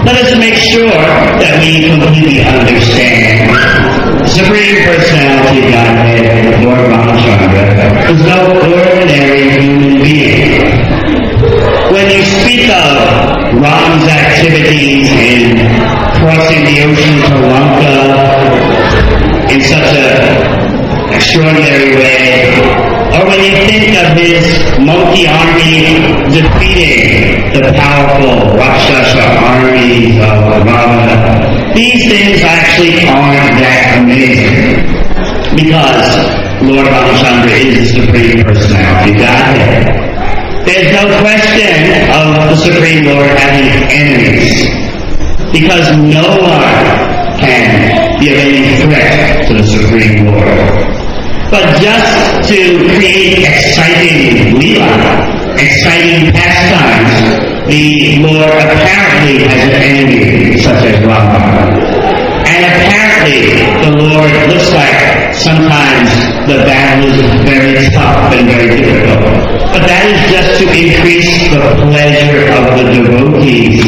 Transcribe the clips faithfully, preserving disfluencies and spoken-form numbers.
let us make sure that we completely understand the Supreme Personality of Godhead, Lord Ramachandra, is no ordinary human being. When you speak of Ram's activities in crossing the ocean to Lanka in such an extraordinary way, or when you think of his monkey army defeating the powerful Rakshasa armies of Ravana, these things actually aren't that amazing, because Lord Ramachandra is the Supreme Personality of Godhead. There's no question of the Supreme Lord having enemies, because no one can be of any threat to the Supreme Lord. But just to create exciting Leela, exciting pastimes, the Lord apparently has an enemy such as Rama. And apparently the Lord looks like sometimes the battle is very tough and very difficult. But that is just to increase the pleasure of the devotees.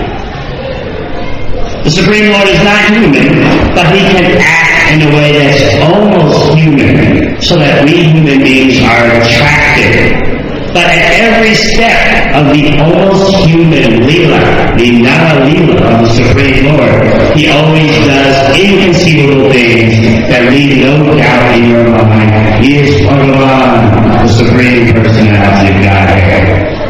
The Supreme Lord is not human, but he can act in a way that's almost human, so that we human beings are attracted. But at every step of the almost human Leela, the Nava Leela of the Supreme Lord, he always does inconceivable things that leave no doubt in your mind. He is Bhagavan, the Supreme Personality of Godhead.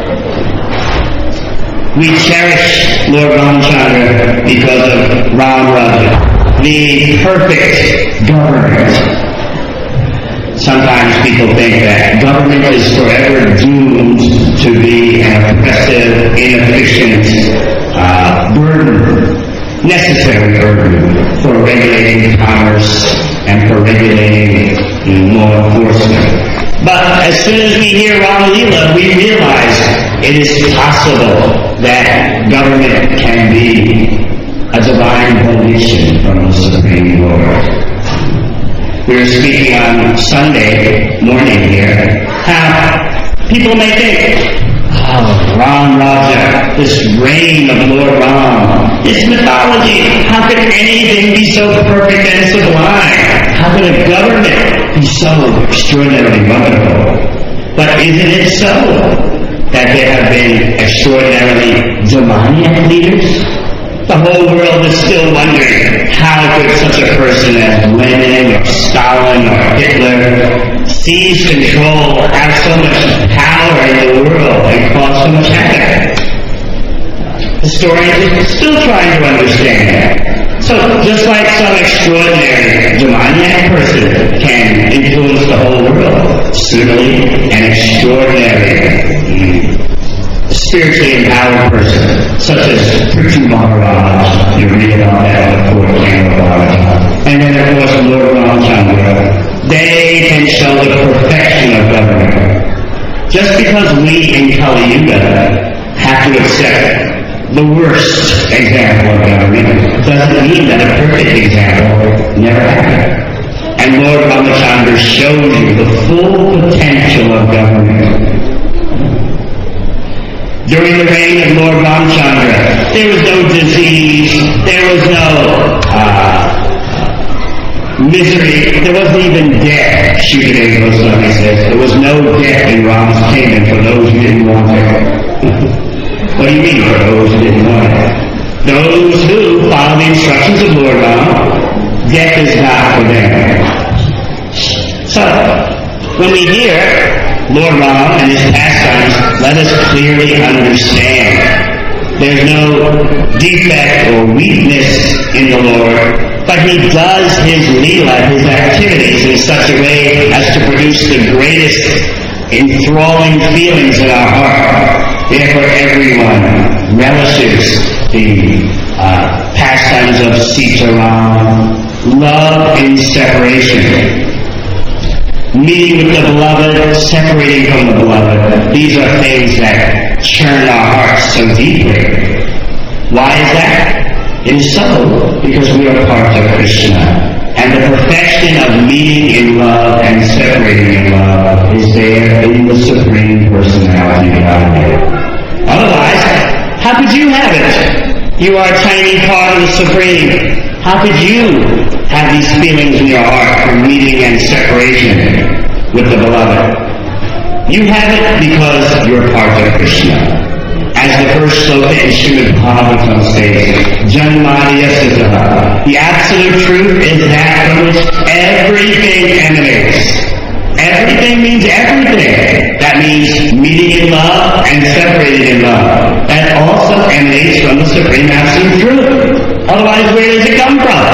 We cherish Lord Ramachandra because of Ram Raja, the perfect government. Sometimes people think that government is forever doomed to be an oppressive, inefficient uh, burden, necessary burden for regulating commerce and for regulating you know, law enforcement. But as soon as we hear Ram Leela, we realize it is possible that government can be a divine volition from the Supreme Lord. We were speaking on Sunday morning here how people may think, oh, Ram Raja, this reign of Lord Ram, this mythology, how could anything be so perfect and sublime? How could a government be so extraordinarily wonderful? But isn't it so that there have been extraordinarily demoniac leaders? The whole world is still wondering how could such a person as Lenin or Stalin or Hitler seize control, have so much power in the world, and cause so much havoc. Historians are still trying to understand that. So just like some extraordinary demoniac person can influence the whole world, similarly an extraordinary spiritually empowered person, such as Prithu Maharaj, you read about that in the fourth Maharaj, and then of course Lord Ramachandra, they can show the perfection of government. Just because we in Kali Yuga have to accept the worst example of government doesn't mean that a perfect example never happened. And Lord Ramachandra shows you the full potential of government. During the reign of Lord Ramachandra, there was no disease, there was no uh, misery, there wasn't even death, Shukadeva Goswami says. There was no death in Ram's kingdom for those who didn't want it. What do you mean for those who didn't want it? Those who follow the instructions of Lord Ram, death is not for them. So, when we hear Lord Ram and his pastimes, let us clearly understand there's no defect or weakness in the Lord, but he does his Leela, his activities, in such a way as to produce the greatest enthralling feelings in our heart. Therefore everyone relishes the uh, pastimes of Sitaram, love in separation. Meeting with the beloved, separating from the beloved, these are things that churn our hearts so deeply. Why is that? It is so because we are part of Krishna. And the perfection of meeting in love and separating in love is there in the Supreme Personality of Godhead. Otherwise, how could you have it? You are a tiny part of the Supreme. How could you have these feelings in your heart of meeting and separation with the Beloved? You have it because you're part of Krishna. As the first sloka in Srimad Bhagavatam states, Janmadi Yasitaha. The absolute truth is that from which everything emanates. Everything means everything. That means meeting in love and separating in love. That also emanates from the Supreme Absolute Truth. Otherwise, where does it come from?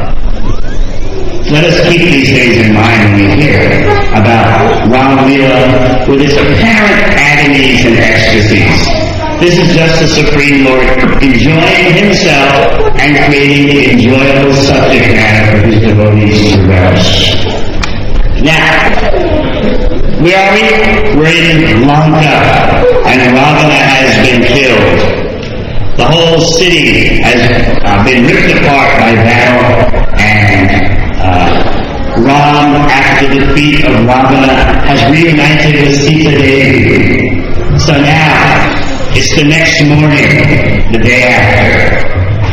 Let us keep these things in mind when we hear about Ram Leela with its apparent agonies and ecstasies. This is just the Supreme Lord enjoying Himself and creating enjoyable subject matter for His devotees to relish. Now, where are we? We're in Lanka, and Ravana has been killed. The whole city has uh, been ripped apart by battle, and uh, Ram, after the defeat of Ravana, has reunited with Sita Devi. So now, it's the next morning, the day after,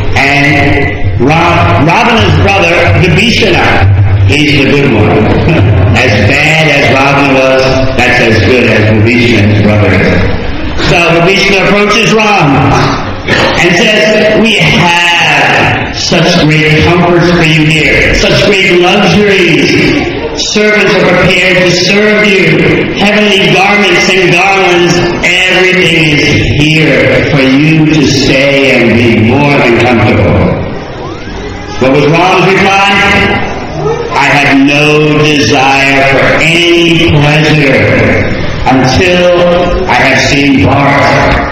and Ra- Ravana's brother, Vibhishana, he's the good one. As bad as Ravana was, that's as good as Vibhishana's brother is. So Vibhishana approaches Ram and says, we have such great comforts for you here, such great luxuries. Servants are prepared to serve you. Heavenly garments and garlands, everything is here for you to stay and be more than comfortable. What was Ram's reply? I have no desire for any pleasure until I have seen Bharat.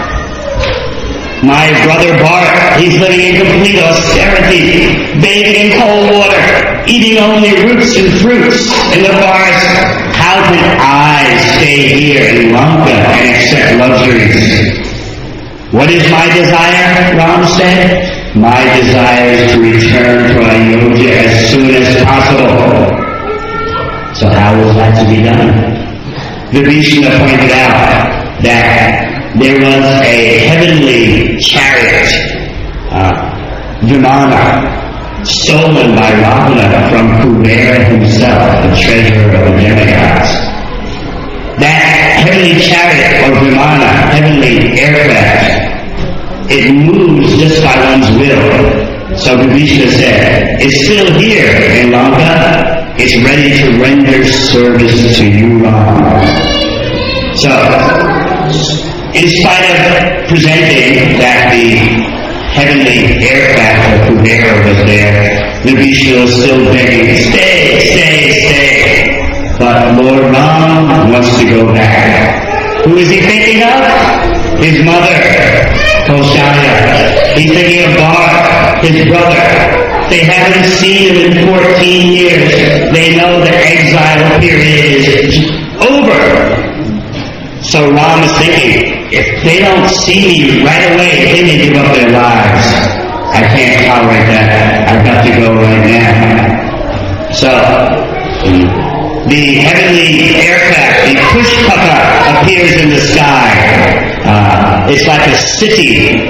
My brother Bharat, he's living in complete austerity, bathing in cold water, eating only roots and fruits in the forest. How can I stay here in Lanka and accept luxuries? What is my desire? Ram said. My desire is to return to Ayodhya as soon as possible. So how was that to be done? Vibhishana pointed out that there was a heavenly chariot, uh, Vimana, stolen by Ravana from Kubera himself, the treasurer of the demigods. That heavenly chariot, or Vimana, heavenly aircraft, it moves just by one's will. So Vibhishana said, it's still here in Lanka. It's ready to render service to you, Ram. So, in spite of presenting that the heavenly aircraft of Kubera was there, Vibhishana was still begging, stay, stay, stay. But Lord Ram wants to go back. Who is he thinking of? His mother, Kaushalya. He's thinking of Bharat, his brother. They haven't seen him in fourteen years. They know the exile period is over. So Ram is thinking, if they don't see me right away, they may give up their lives. I can't tolerate that. I've got to go right now. So, the heavenly aircraft, the Pushpaka, appears in the sky. Uh, it's like a city,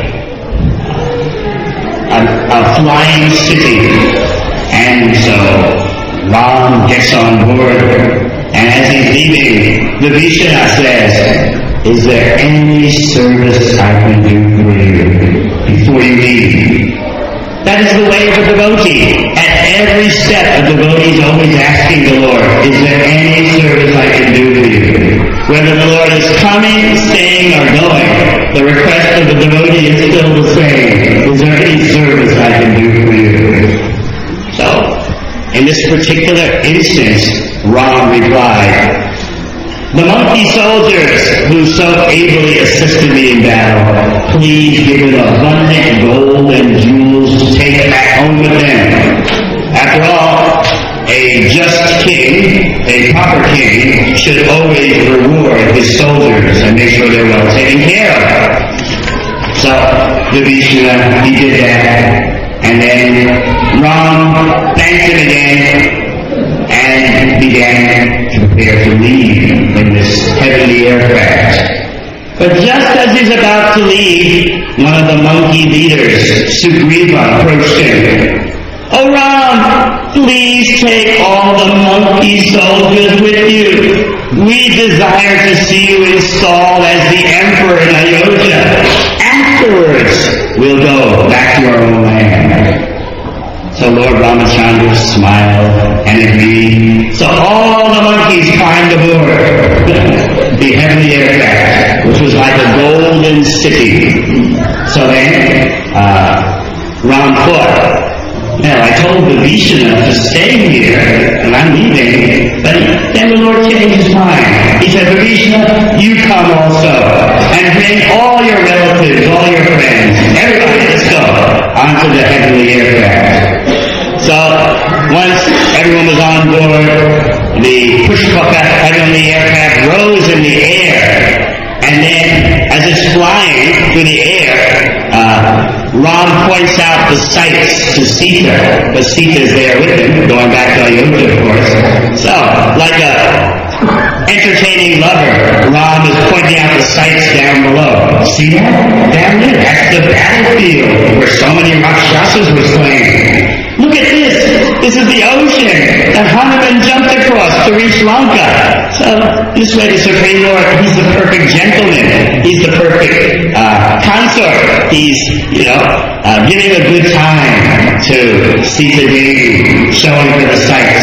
a, a flying city. And so Ram gets on board, and as he's leaving, Vibhishana says, is there any service I can do for you before you leave? That is the way of a devotee. At every step, a devotee is always asking the Lord, is there any service I can do for you? Whether the Lord is coming, staying, or going, the request of the devotee is still the same. Is there any service I can do for you? So, in this particular instance, Ram replied, the monkey soldiers who so ably assisted me in battle, please give them abundant gold and jewels to take back home with them. After all, a just king, a proper king, should always reward his soldiers and make sure they're well taken care of. So, Vibhishana, he did that, and then Ram thanked him again, and began to prepare to leave in this heavenly aircraft. But just as he's about to leave, one of the monkey leaders Sugriva approached him. "Oh Ram, please take all the monkey soldiers with you. We desire to see you installed as the emperor in Ayodhya. Afterwards, we'll go back to our own land." So Lord Ramachandra smiled and agreed. So all the monkeys climbed aboard the heavenly aircraft, which was like a golden city. So then, uh, Ram thought, "Now, I told Vibhishana to stay here, and I'm leaving." But then the Lord changed his mind. He said, "Vibhishana, you come also, and bring all your relatives, all your friends. Everybody, let's go onto the heavenly aircraft." So, once everyone was on board, the Pushpaka heavenly aircraft rose in the air, and then, as it's flying through the air, uh, Ram points out the sights to Sita, but Sita's there with him, going back to Ayodhya, of course. So, like a entertaining lover, Ram is pointing out the sights down below. "See that? Down there, that's the battlefield where so many Rakshasas were slain. Look at this! This is the ocean that Hanuman jumped across to reach Lanka." So, this way the Supreme Lord, he's the perfect gentleman. He's the perfect uh, consort. He's, you know, uh, giving a good time to Sita Devi, showing her the sights.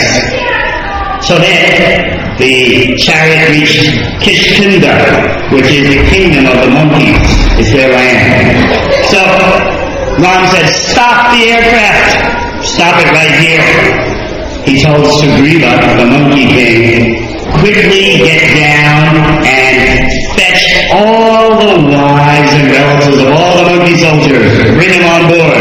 So then, the chariot reached Kishkinda, which is the kingdom of the monkeys. It's their land. So, Ram said, "Stop the aircraft! Stop it right here." He told Sugriva, the monkey king, "Quickly get down and fetch all the wives and relatives of all the monkey soldiers. Bring them on board."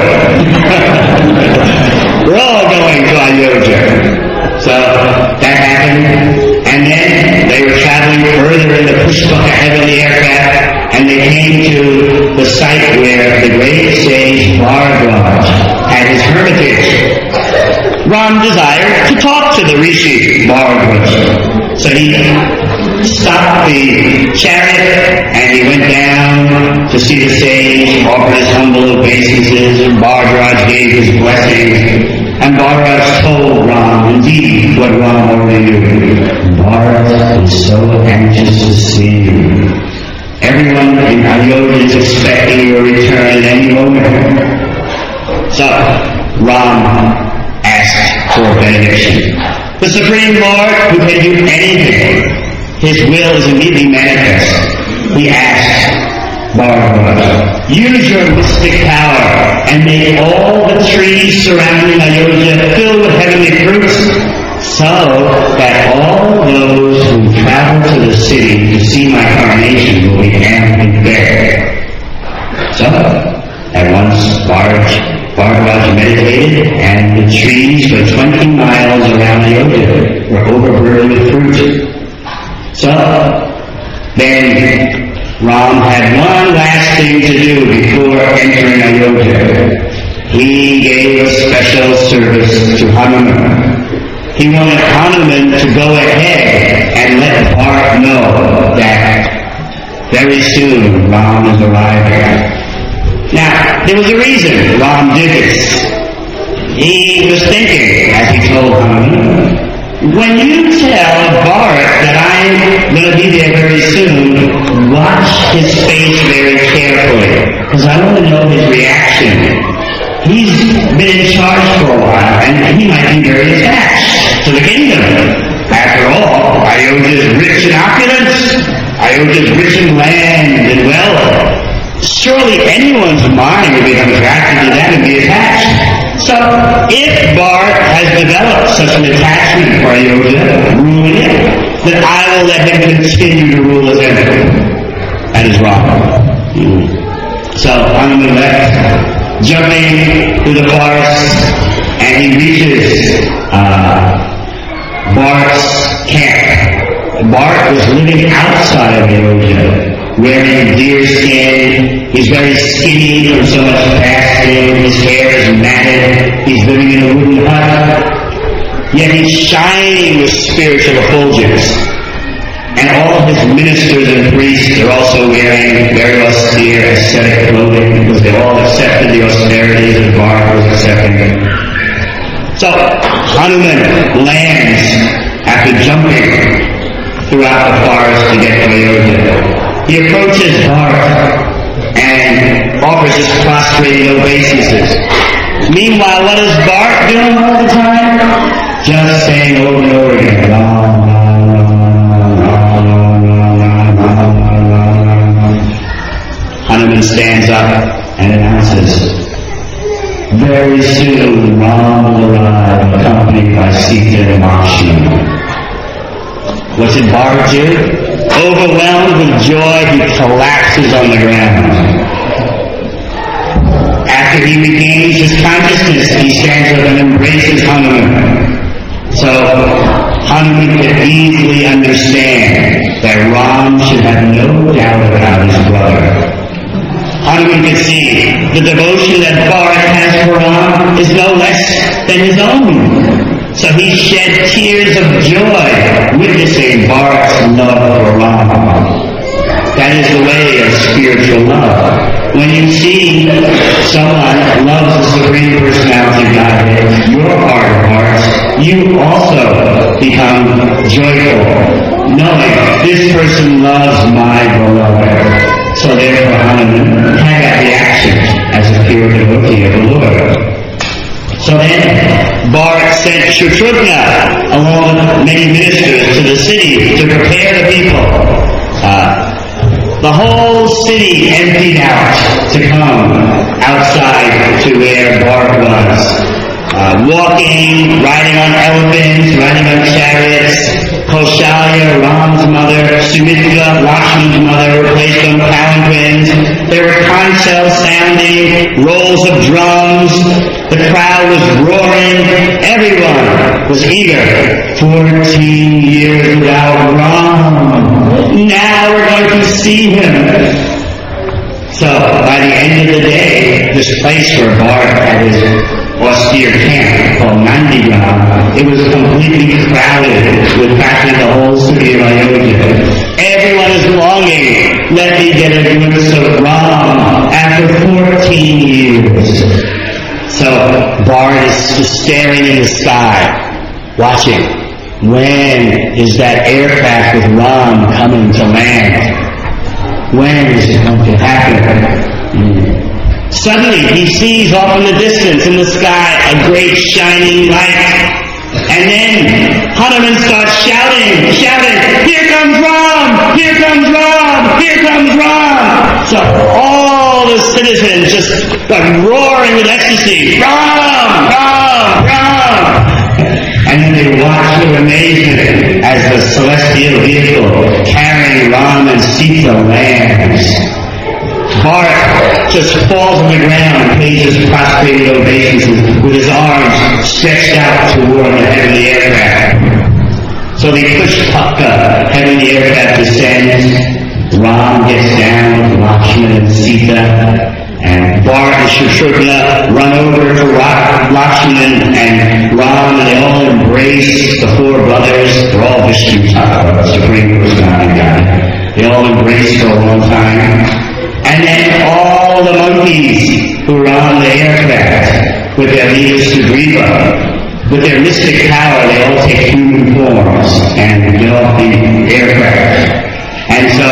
We're all going to Ayodhya. So that happened. And then they were traveling further in the Pushpaka heavenly aircraft, and they came to the site where the great sage Bharadwaj had his hermitage. Ram desired to talk to the Rishi Bharadwaj. So he stopped the chariot and he went down to see the sage, offered his humble obeisances, and Bharadwaj gave his blessings. And Bharat told Ram, indeed, what Ram already knew. Bharat is so anxious to see you. Everyone in Ayodhya is expecting your return at any moment. So, Ram asked for benediction. The Supreme Lord, who can do anything, his will is immediately manifest. He asked Bharadwaj, use your mystic power and make all the trees surrounding Ayodhya filled with heavenly fruits, so that all those who travel to the city to see my coronation will be amply fed. So, at once Bharadwaj meditated, and the trees for twenty miles around Ayodhya were overburdened with fruit. So, then Ram had one last thing to do before entering Ayodhya. He gave a special service to Hanuman. He wanted Hanuman to go ahead and let Bharat know that very soon Ram is arriving. Now, there was a reason Ram did this. He was thinking, as he told Hanuman, when you tell Bharat that I'm going to be there very soon, watch his face very carefully, because I want to know his reaction. He's been in charge for a while, and he might be very attached to the kingdom. After all, Ayodhya is rich in opulence. Ayodhya is rich in land and wealth. Surely anyone's mind will become attracted to that and be attached. So, if Bharat has developed such an attachment for Ayodhya, ruling it, then I will let him continue to rule as emperor. That is wrong. So, Hanuman left, jumping through the forest, and he reaches uh, Bharat's camp. Bharat was living outside of Ayodhya, wearing deer skin. He's very skinny from so much fasting. His hair is matted. He's living in a wooden hut. Yet he's shining with spiritual effulgence. And all of his ministers and priests are also wearing very austere, ascetic clothing because they all accepted the austerities second. So Hanuman lands after jumping throughout the forest to get to Ayodhya. He approaches Bharat and offers his prostrated obeisances. Meanwhile, what is Bharat doing all the time? Just saying over and over again, Ram, Ram, Ram, Ram, Ram, Ram. Hanuman stands up and announces, very soon Ram will arrive, accompanied by Sita and Lakshmana. What did Bharat do? Overwhelmed with joy, he collapses on the ground. After he regains his consciousness, he stands up and embraces Hanuman. So Hanuman could easily understand that Ram should have no doubt about his brother. Hanuman could see the devotion that Bharat has for Ram is no less than his own. So he shed tears of joy witnessing Bharat's love for Ram. That is the way of spiritual love. When you see someone loves the Supreme Personality of Godhead, your heart of hearts, you also become joyful, knowing this person loves my beloved. So therefore Hanuman had that reaction as a pure devotee of the Lord. So then Bharat sent Shatrughna along with many ministers to the city to prepare the people. Uh, the whole city emptied out to come outside to where Bharat was. Uh, walking, riding on elephants, riding on chariots. Kaushalya, Ram's mother, Sumitra, Lakshmana's mother, were placed on palanquins. There were conch shells sounding, rolls of drums. The crowd was roaring. Everyone was eager. Fourteen years without Ram. Now we're going to see him. So by the end of the day, this place where Bharat had his austere camp called Nandigram, it was completely crowded with practically the whole city of Ayodhya. Everyone is longing. Let me get a glimpse of Ram after fourteen years. So Bharat is just staring in the sky, watching. When is that aircraft with Ram coming to land? When is it going to happen? Mm. Suddenly, he sees off in the distance in the sky a great shining light. And then Hanuman starts shouting, shouting, here comes Ram! Here comes Ram! Here comes Ram! So all the citizens just start roaring with ecstasy, Ram! Ram! Ram! And then they watch with amazement as the celestial vehicle carrying Ram and Sita lands. Bharat just falls on the ground and pays his prostrated obeisances with his arms stretched out toward the heavenly aircraft. So they push Pushpaka, heavenly aircraft descends. Ram gets down with Lakshmana and Sita, and Bharat and Shatrughna run over to Lakshmana and Ram, and they all embrace the four brothers. They're all Vishnu Thakur, Supreme Personality God. They all embrace for a long time. And then all the monkeys who were on the aircraft with their leader Sugriva, with their mystic power, they all take human forms and get off the aircraft. And so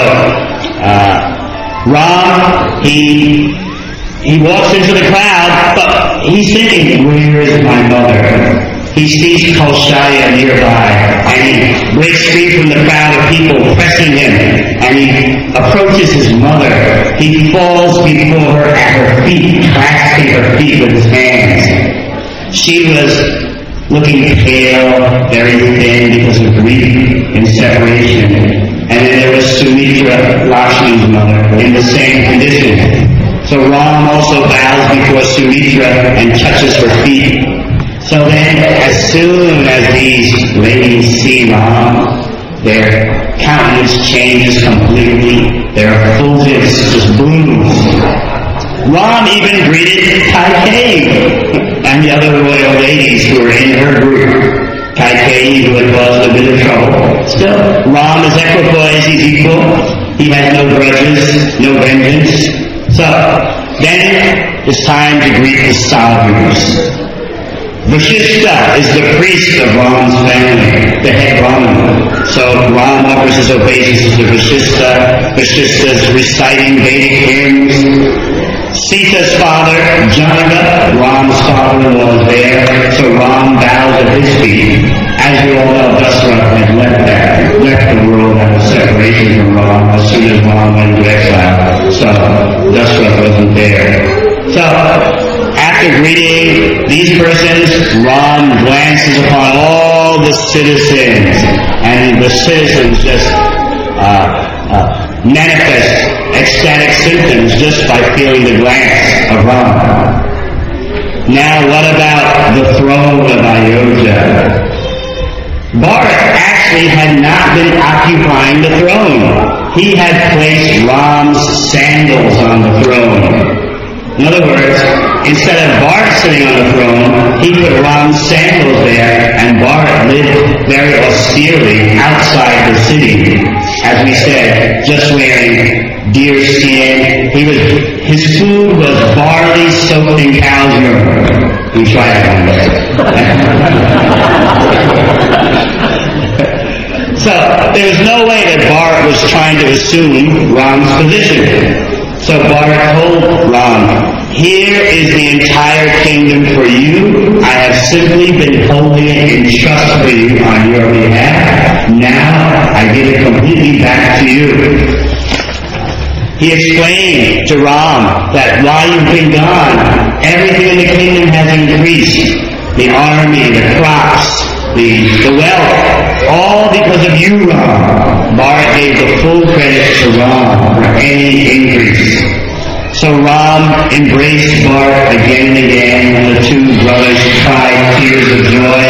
uh, Ram, he he walks into the crowd, but he's thinking, where is my mother? He sees Kaushalya nearby, and he breaks free from the crowd of people pressing him, and he approaches his mother. He falls before her at her feet, clasping her feet with his hands. She was looking pale, very thin because of grief and separation. And then there was Sumitra, Lakshmana's mother, in the same condition. So Ram also bows before Sumitra and touches her feet. So then, as soon as these ladies see Ram, their countenance changes completely. Their effulgence just blooms. Ram even greeted Kaikeyi and the other royal ladies who were in her group. Kaikeyi, who had caused a bit of trouble. Still, Ram is equipoise, he's equal. He has no grudges, no vengeance. So, Then it's time to greet the Sadhus. Vashishta is the priest of Ram's family, the head Brahmin. So Ram offers his obeisances to Vashishta. Vashishta's reciting Vedic hymns. Sita's father, Janaka, Ram's father-in-law, is there. So Ram bows at his feet. As we all know, Dasratha had left that, left the world out of separation from Ram as soon as Ram went into exile. So Dasratha wasn't there. So after greeting these persons, Ram glances upon all the citizens, and the citizens just uh, uh, manifest ecstatic symptoms just by feeling the glance of Ram. Now what about the throne of Ayodhya? Bharat actually had not been occupying the throne. He had placed Ram's sandals on the throne. In other words, instead of Bharat sitting on the throne, he put Ram's sandals there, and Bharat lived very austerely outside the city. As we said, just wearing deer skin. He was, his food was barley soaked in cow's urine. We tried it one day. So there was no way that Bharat was trying to assume Ram's position. So Bharat told Ram, here is the entire kingdom for you. I have simply been holding it in trust for you on your behalf. Now I give it completely back to you. He explained to Ram that while you've been gone, everything in the kingdom has increased. The army, the crops, the, the wealth, all because of you, Ram. Bharat gave the full credit to Ram for any increase. So Ram embraced Bharat again and again, and the two brothers cried tears of joy.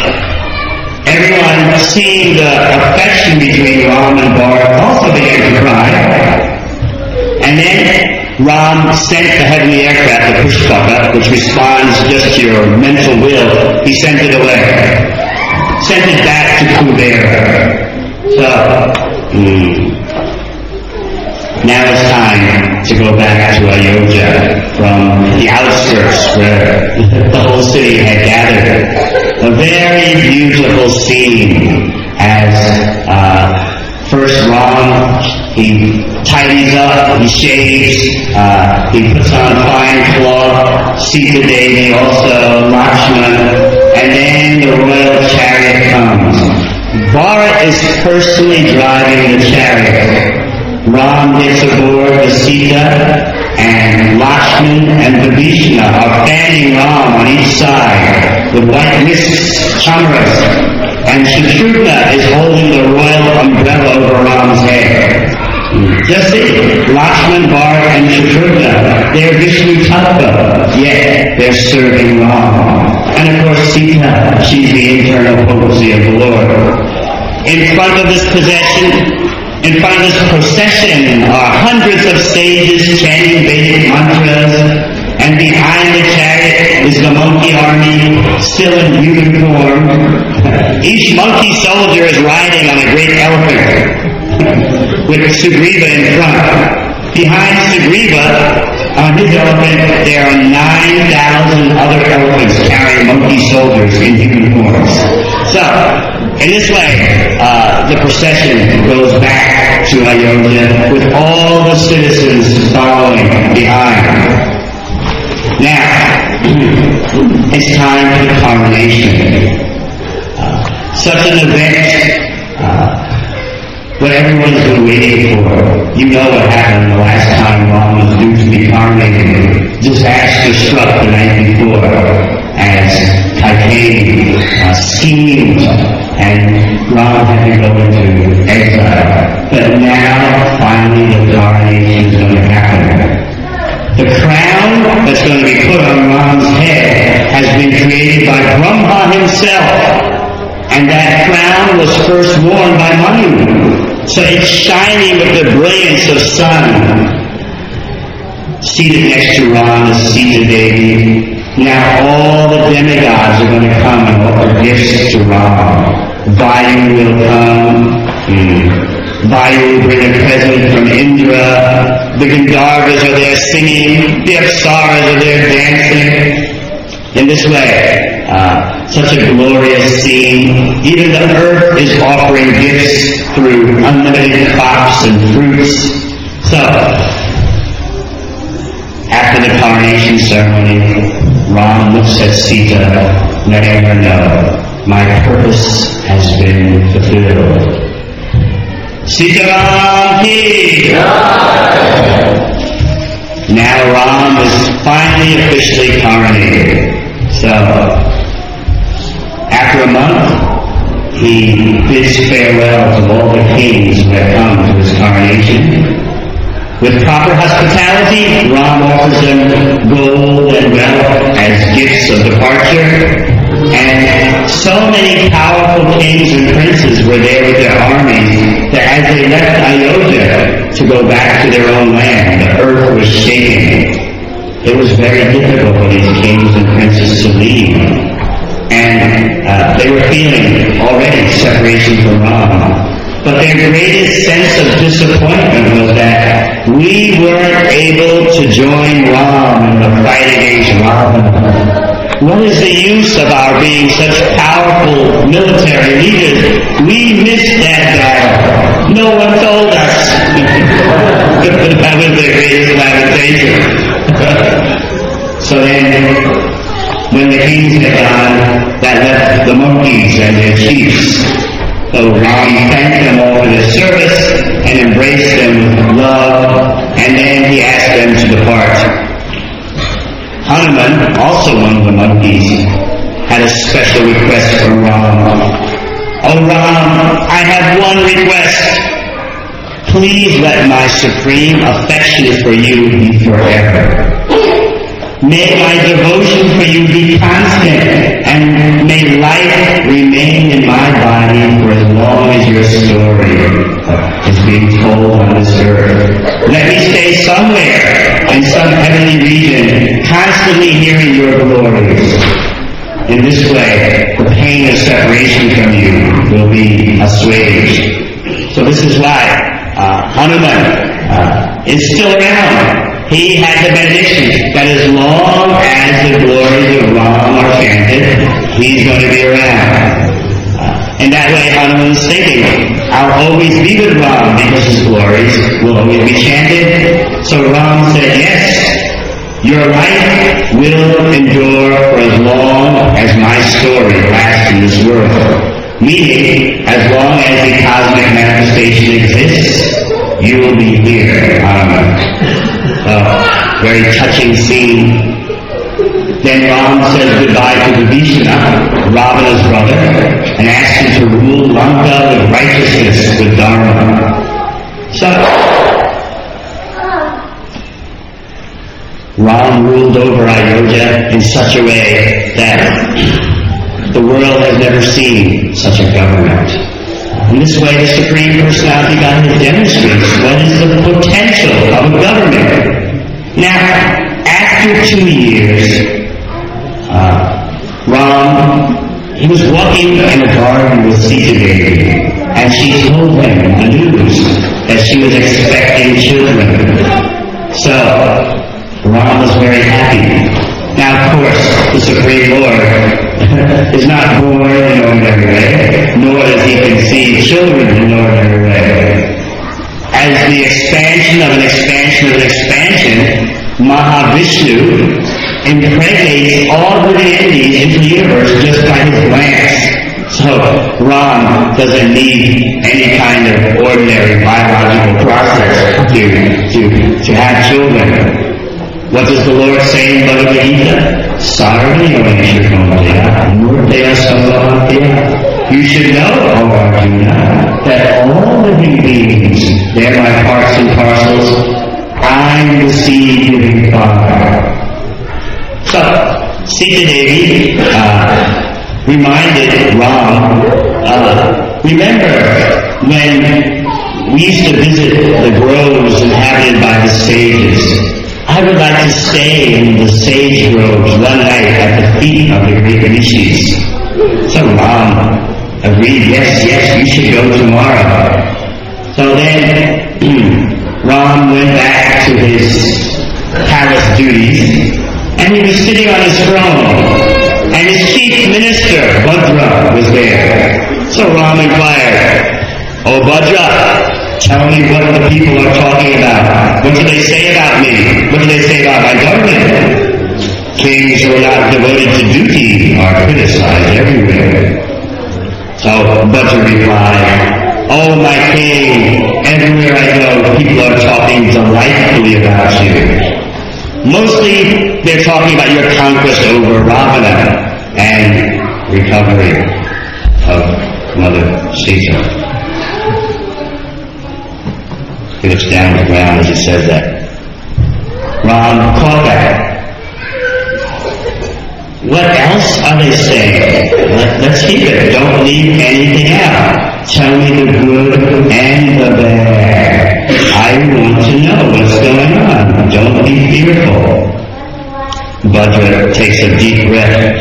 Everyone, seeing the affection between Ram and Bharat, also began to cry. And then Ram sent the heavenly aircraft, the Pushpaka, which responds just to your mental will. He sent it away. Sent it back to Kubera. So, hmm. Now it's time to go back to Ayodhya from the outskirts where the whole city had gathered. A very beautiful scene as uh, first Ram, he tidies up, he shaves, uh, he puts on fine cloth, Sita Devi also, Lakshmana, and then the royal chariot comes. Bharat is personally driving the chariot. Ram gets aboard the Sita, and Lakshman and Vibhishana are fanning Ram on each side with white whisks, chamras, and Shatrughna is holding the royal umbrella over Ram's head. Just see, Lakshman, Bharat, and Shatrughna, they're Vishnu Tattva, yet they're serving Ram. And of course Sita, she's the internal potency of the Lord. In front of this possession, in front of this procession are hundreds of sages chanting Vedic mantras, and behind the chariot is the monkey army, still in human form. Each monkey soldier is riding on a great elephant, with Sugriva in front. Behind Sugriva, on his elephant, there are nine thousand other elephants carrying monkey soldiers in human forms. So, in this way, uh, the procession goes back to Ayodhya with all the citizens following behind. Now, it's time for the coronation. Uh, such an event, uh, what everyone's been waiting for. You know what happened the last time Ram was due to be coronated. Disaster struck the night before as Kaikeyi uh, schemed and Ram had to go into exile. But now, finally, the coronation is going to happen. The crown that's going to be put on Ram's head has been created by Brahma himself. And that crown was first worn by Manu. So it's shining with the brilliance of sun. Seated next to Ram is Sita Devi. Now all the demigods are going to come and offer gifts to Ram. Vayu will come. Hmm. Vayu bring a present from Indra. The Gandharvas are there singing. The Apsaras are there dancing. In this way, uh, such a glorious scene. Even the earth is offering gifts through unlimited crops and fruits. So, after the coronation ceremony, Ram looks at Sita, letting her know, my purpose has been fulfilled. Sitaram ki Jai! Now Ram is finally officially coronated. So, after a month, he bids farewell to all the kings who had come to his coronation. With proper hospitality, Ram offers them gold and wealth as gifts of departure. And so many powerful kings and princes were there with their armies that as they left Ayodhya to go back to their own land, the earth was shaking. It was very difficult for these kings and princes to leave. And uh, they were feeling already separation from Ram. But their greatest sense of disappointment was that we weren't able to join Ram in the fight against Ravana. What is the use of our being such powerful military leaders? We missed that battle. No one told us. That was their greatest lamentation. So then, when the kings had gone, that left the monkeys and their chiefs. So Ram thanked them all for their service and embraced them with love, and then he asked them to depart. Hanuman, also one of the monkeys, had a special request from Ram. Oh Ram, I have one request. Please let my supreme affection for you be forever. May my devotion for you be constant, and may life remain in my body for as long as your story is being told on this earth. Let me stay somewhere in some heavenly region, constantly hearing your glories. In this way, the pain of separation from you will be assuaged. So this is why uh, Hanuman uh, is still around. He had the benediction that as long as the glories of Ram are chanted, he's going to be around. Uh, and that way Hanuman's thinking, I'll always be with Ram because his glories will always be chanted. So Ram said, yes, your life will endure for as long as my story lasts in this world. Meaning, as long as the cosmic manifestation exists, you will be here, Hanuman. Uh, very touching scene. Then Ram says goodbye to Vibhishana, Ravana's brother, and asks him to rule Lanka with righteousness, with Dharma. So, Ram ruled over Ayodhya in such a way that the world has never seen such a government. In this way, the Supreme Personality of Godhead demonstrates what is the potential of a government. Now, after two years, uh, Ram, he was walking in a garden with Sita Devi, and she told him the news that she was expecting children. So, Ram was very happy. Now, of course, the Supreme Lord is not born in an ordinary way, nor does he conceive children in an ordinary way. As the expansion of an expansion of an expansion, Mahavishnu impregnates all the deities into the universe just by his glance. So, Ram doesn't need any kind of ordinary biological process to, to, to have children. What does the Lord say in Bhagavad Gita? You should know, O Arjuna, that all living beings, they're my parts and parcels. I'm the seed-giving Father. So, Sita Devi uh, reminded Ram, uh, remember when we used to visit the groves inhabited by the sages. I would like to stay in the sage groves one night at the feet of the great rishis. So Ram agreed, yes, yes, you should go tomorrow. So then Ram went back to his palace duties, and he was sitting on his throne, and his chief minister, Bhadra, was there. So Ram inquired, "Oh Bhadra, tell me what the people are talking about. What do they say about me? What do they say about my government? Kings who are not devoted to duty are criticized everywhere." So Bhadra replied, "Oh my king, everywhere I go, people are talking delightfully about you. Mostly they're talking about your conquest over Ravana and recovery of Mother Sita." He looks down at the ground as he says that. Ram caught that. "What else are they saying? Let, let's hear it. Don't leave anything out. Tell me the good and the bad. I want to know what's going on. Don't be fearful." Bhadra takes a deep breath.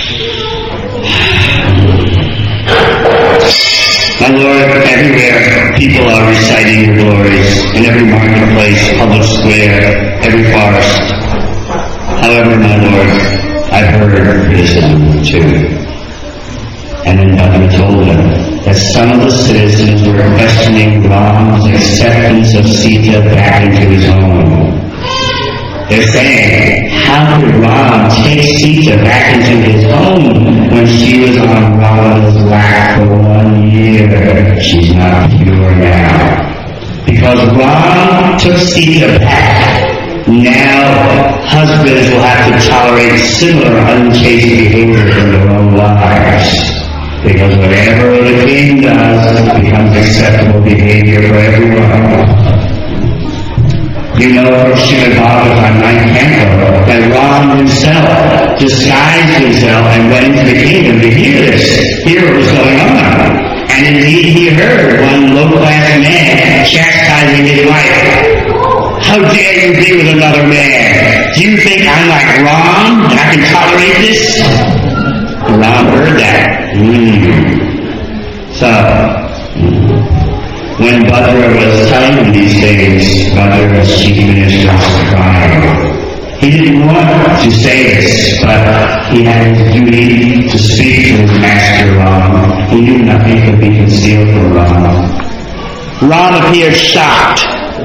"My Lord, everywhere people are reciting your glories, in every marketplace, public square, every forest. However, my Lord, I've heard criticism too." And then Bhadra told him that some of the citizens were questioning Ram's acceptance of Sita back into his home. They're saying, how could Ram take Sita back into his home when she was on Ravana's lap for one year? She's not pure now. Because Ram took Sita back, now husbands will have to tolerate similar unchaste behavior in their own lives. Because whatever the king does becomes acceptable behavior for everyone. You know from Srimad Bhagavatam ninth canto that Ram himself disguised himself and went into the kingdom to hear this, hear what was going on. And indeed he heard one low-class man chastising his wife. "How dare you be with another man? Do you think I'm like Ram and I can tolerate this?" Ram heard that. Mm. So, mm. when Bhadra was telling him these things, Bhadra's chief minister was crying. He didn't want to say this, but he had his duty to speak to his master Ram. He knew nothing could be concealed from Ram. Ram appeared shocked.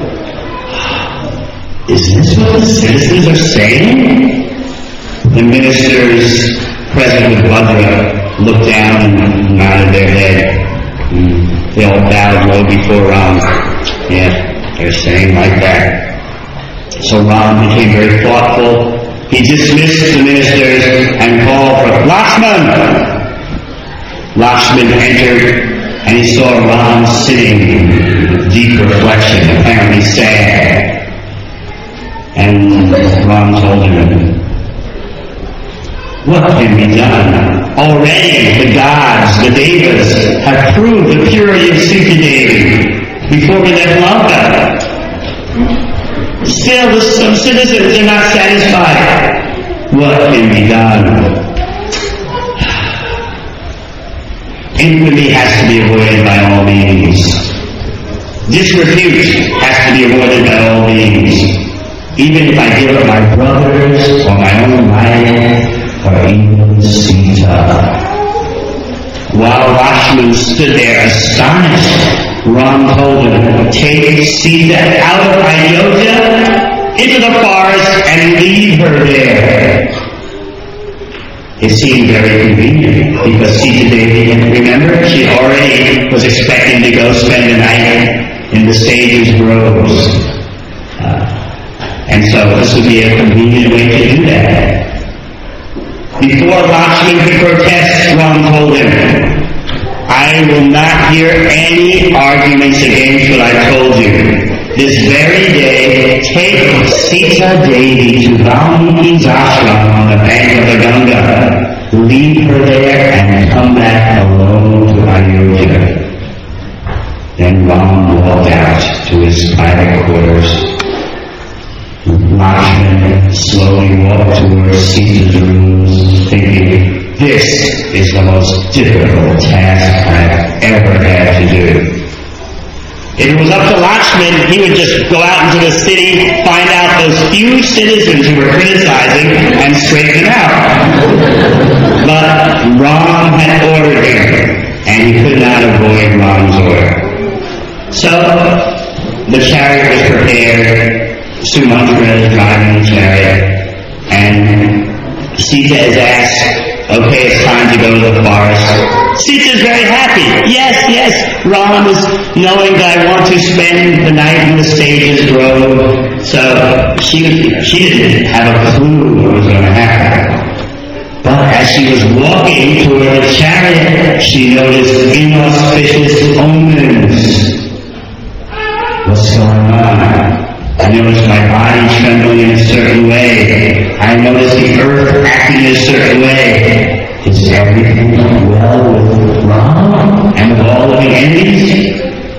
"Is this what the citizens are saying?" The ministers present with Bhadra looked down and nodded their head. Mm. They all bowed low before Ram. Yeah, they're saying like that. So Ram became very thoughtful. He dismissed the ministers and called for Lakshman. Lakshman entered and he saw Ram sitting in deep reflection, apparently sad. And Ram told him, "What can be done? Already the gods, the devas, have proved the purity of Sita Devi before we left Lanka. Still, some citizens are not satisfied. What can be done? Infamy has to be avoided by all means. Disrepute has to be avoided by all means. Even if I give up my brothers or my own life, or even Sita." While Lakshman stood there astonished, Ram told him, "Take Sita out of Ayodhya into the forest and leave her there." It seemed very convenient because Sita Devi, remember, she already was expecting to go spend the night in the sage's groves. Uh, and so this would be a convenient way to do that. Before Lakshman could protest, Ram told him, "I will not hear any arguments against what I told you. This very day, take Sita Devi to Valmiki's ashram on the bank of the Ganga. Leave her there and come back alone to Ayodhya." Then Ram walked out to his private quarters. Lakshman slowly walked towards Sita's rooms, thinking, "This is the most difficult task I've ever had to do." If it was up to Lakshman, he would just go out into the city, find out those few citizens who were criticizing, and straighten them out. But Ram had ordered him, and he could not avoid Ram's order. So, the chariot was prepared, Sumantra is driving the chariot, and Sita is asked, okay, it's time to go to the forest. Sita is very happy. Yes, yes, Ram is knowing that I want to spend the night in the sage's grove. So she, she didn't have a clue what was going to happen. But as she was walking toward the chariot, she noticed inauspicious omens. What's going on? I noticed my body trembling in a certain way. I noticed the earth acting in a certain way. Is everything well with Ram and with all living entities?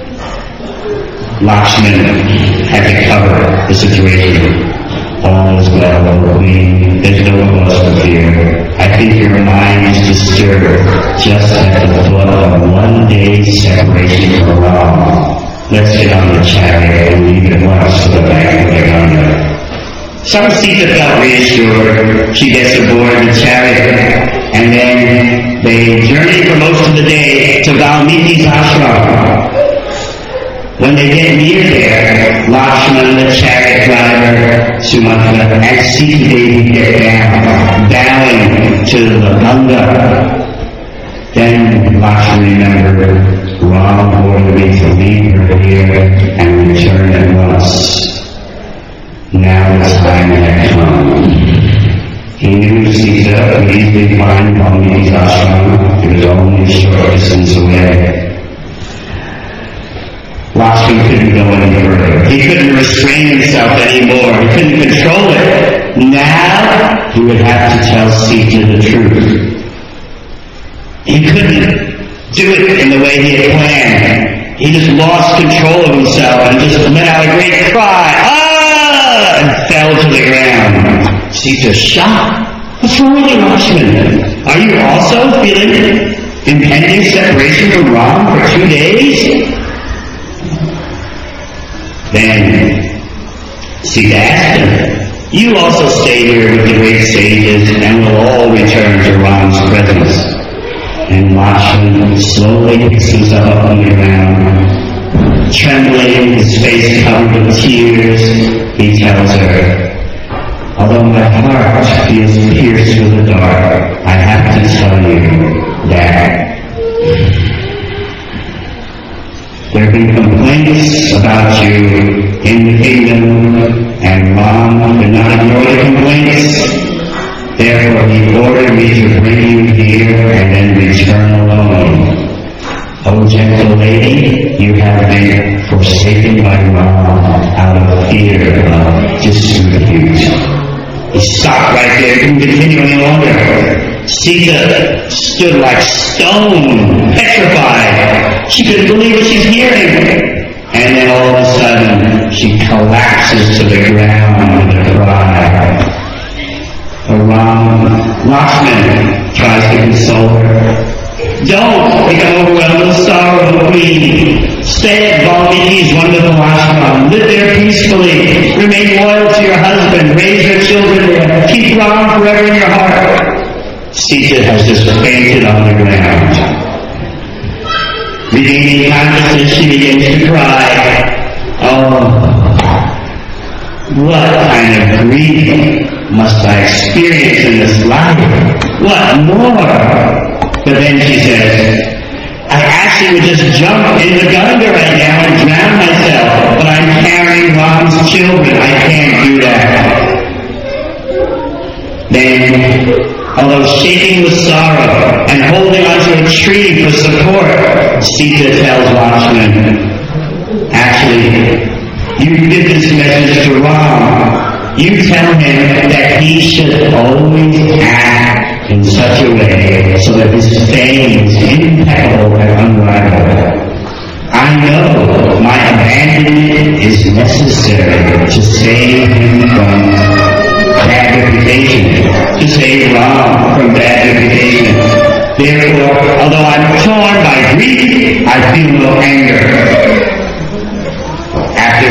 Lakshman had to cover the situation. All is well, O Queen. There's no cause for fear. I think your mind is disturbed just at the thought of one day's separation from Ram. Let's get on the chariot and leave at once to the bank of the Ganga. Some Sita felt reassured. She gets aboard the chariot, and then they journey for most of the day to Valmiki's ashram. When they get near there, Lakshman, the chariot driver, Sumantra, and Sita Devi get down, bowing to the Ganga. Then Lakshman remembered, Ram ordered me to leave her here and return at once. Now the time had come. He knew Sita would easily find Valmiki's ashram. It was only a short distance away. Lakshman couldn't go any further. He couldn't restrain himself anymore. He couldn't control it. Now he would have to tell Sita the truth. He couldn't do it in the way he had planned. He just lost control of himself and just let out a great cry, ah, and fell to the ground. Sita's shocked. What's wrong with you, Lakshman? Are you also feeling impending separation from Ram for two days? Then Sita asked him, you also stay here with the great sages and will all return to Ram's presence. And Lakshman slowly picks himself up on the ground. Trembling, his face covered with tears, he tells her, although my heart feels pierced with the dark, I have to tell you that there have been complaints about you in the kingdom, and Ram could not ignore the complaints. Therefore he ordered me to bring you here and then return alone. O gentle lady, you have been forsaken by Ram out of fear of disrepute. He stopped right there, didn't continue any longer. Sita stood like stone, petrified. She couldn't believe what she's hearing. And then all of a sudden, she collapses to the ground with a cry. Ram, Lakshman tries to console her. Don't become overwhelmed with sorrow, Queen. Stay at Valmiki's wonderful ashram. Live there peacefully. Remain loyal to your husband. Raise your children there. Keep Ram forever in your heart. Sita has just fainted on the ground. Regaining consciousness, she begins to cry. Oh, what kind of grief must I experience in this life? What more? But then she says, I actually would just jump in the Ganga right now and drown myself, but I'm carrying Ram's children. I can't do that. Then, although shaking with sorrow and holding onto a tree for support, Sita tells Lakshman, actually, you give this message to Ram. You tell him that he should always act in such a way so that his fame is impeccable and unrivaled. I know my abandonment is necessary to save him from bad reputation, to save Ram from bad reputation. Therefore, although I'm torn by grief, I feel no anger.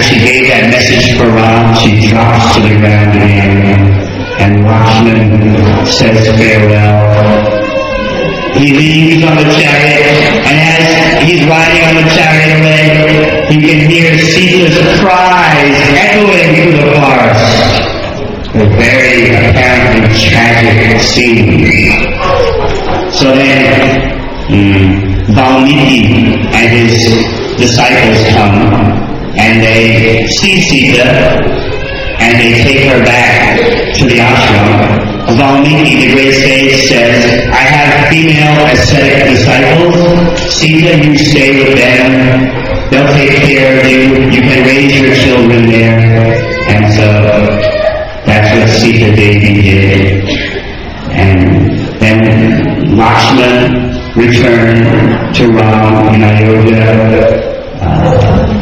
she gave that message for Ram, she drops to the ground again, and Lakshman says farewell. He leaves on the chariot, and as he's riding on the chariot away, he can hear Sita's cries echoing through the forest. A very apparently tragic scene. So then, mm, Valmiki and his disciples come, and they see Sita, and they take her back to the ashram. Valmiki, the great sage, says, I have female ascetic disciples. Sita, you stay with them. They'll take care of you. You can raise your children there. And so that's what Sita Devi did. And then Lakshman returned to Ram in Ayodhya. Uh,